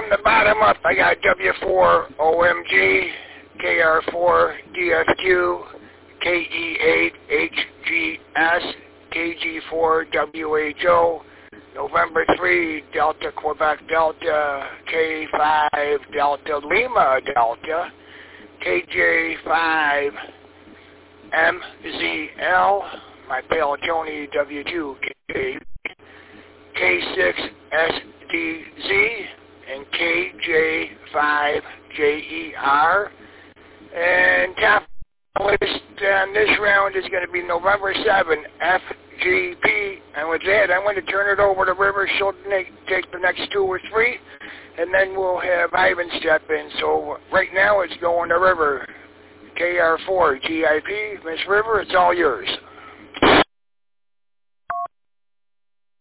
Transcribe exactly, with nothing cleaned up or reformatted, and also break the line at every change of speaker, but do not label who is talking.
from the bottom up, I got W four O M G, K R four D F Q, K E eight H G S, K G four W H O, November three Delta Quebec Delta, K five Delta Lima Delta, K J five M Z L, my pal Tony W two K, K six S D Z, and K J five J E R. And top list on this round is going to be November seventh, F G P. And with that, I'm going to turn it over to River. She'll take the next two or three, and then we'll have Ivan step in. So right now it's going to River. K R four G I P. Miss River, it's all yours.